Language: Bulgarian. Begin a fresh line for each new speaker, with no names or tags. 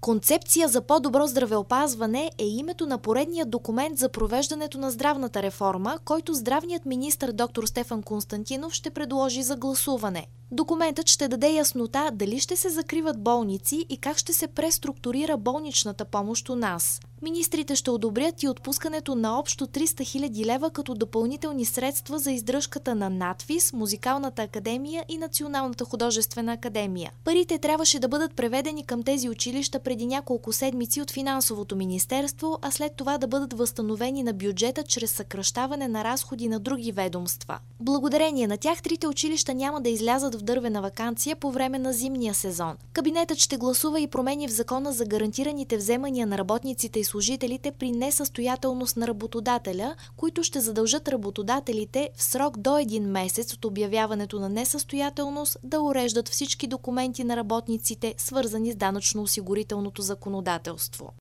Концепция за по-добро здравеопазване е името на поредния документ за провеждането на здравната реформа, който здравният министър доктор Стефан Константинов ще предложи за гласуване. Документът ще даде яснота дали ще се закриват болници и как ще се преструктурира болничната помощ у нас. Министрите ще одобрят и отпускането на общо 300 000 лева като допълнителни средства за издръжката на НАТФИЗ, Музикалната академия и Националната художествена академия. Парите трябваше да бъдат преведени към тези училища преди няколко седмици от Финансовото министерство, а след това да бъдат възстановени на бюджета чрез съкращаване на разходи на други ведомства. Благодарение на тях трите училища няма да излязат в дървена ваканция по време на зимния сезон. Кабинетът ще гласува и промени в Закона за гарантираните вземания на работниците и служителите при несъстоятелност на работодателя, които ще задължат работодателите в срок до 1 месец от обявяването на несъстоятелност да уреждат всички документи на работниците, свързани с данъчно-осигурителното законодателство.